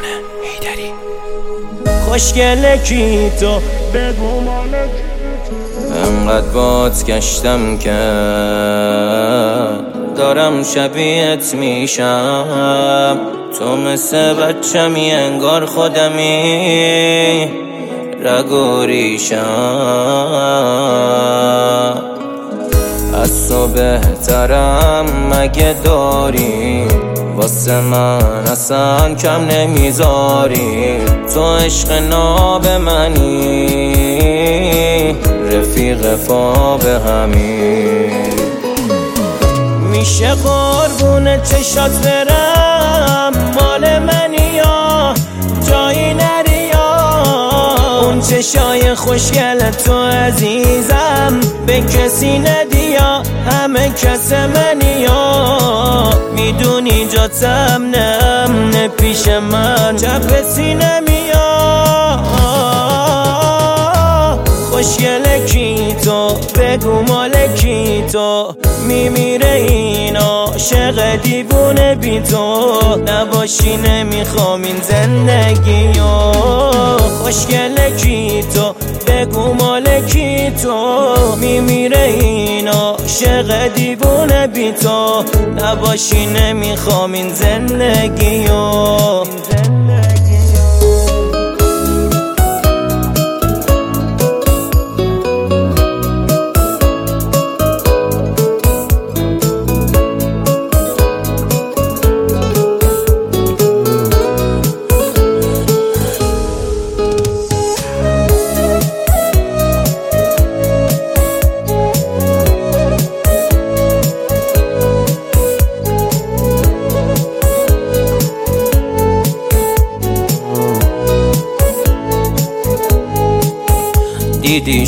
عرفان حیدری. خوشگله کی تو بگو مالک، انقدر بات گشتم که دارم شبیهت میشم. تو مثل بچمی انگار خودمی رگ و ریشم. از تو بهترم مگه داری، واسه من اصلا کم نمیذاری. تو عشق ناب منی، رفیق فاب همی. میشه قربون چشات برم، مال منی یا جایی نری یا. اون چشای خوشگل تو عزیزم به کسی ندی یا همه کس منی یا. میدونی جاتم نه پیش من چپ سینه میاد. خوشگله کی تو بگو مالکی تو، میمیره این عاشق دیوونه بی تو. نباشی نمیخوام این زندگیو. خوشگله کی تو بگو مالکی تو، میمیره این عاشق دیوونه بی تو. نباشی نمیخوام این زندگیو. دیدی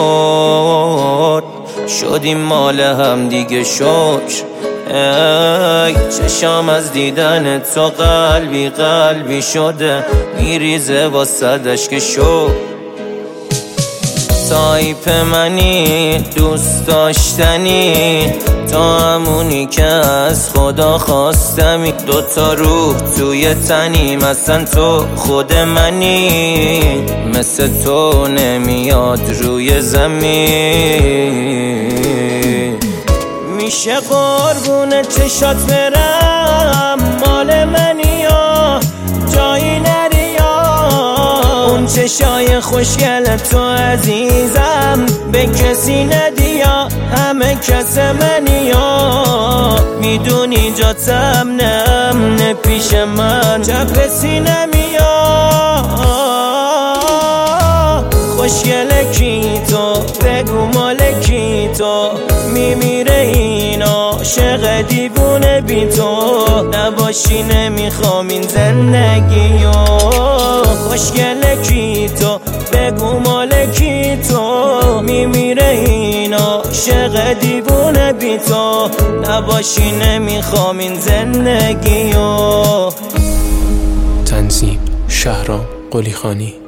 شدیم مال هم دیگه شکر. ای چشام از دیدن تو قلبی شده، میریزه واسدش که شو. تایپ منی دوست داشتنی، تو همونی که از خدا خواستمی. دوتا روح توی تنیم، اصلا تو خود منی. مثل تو نمیاد روی زمین. میشه قربون چشات برم، مال منی یا جایی نری یا. اون چشای خوشگل تو عزیزم به کسی ندی یا همه کس منی یا. میدونی جاتم نه پیش من چپ سینه میاد. خوشگله کی تو بگو مالکی تو، میمیره این عاشق دیوونه بی تو. نباشی نمیخوام این زندگیو. خوشگله کی تو بگو مالکی تو، میمیره این عاشق دیوونه بی تو. نباشی نمیخوام این زندگیو. تنظیم شهرام قلیخانی.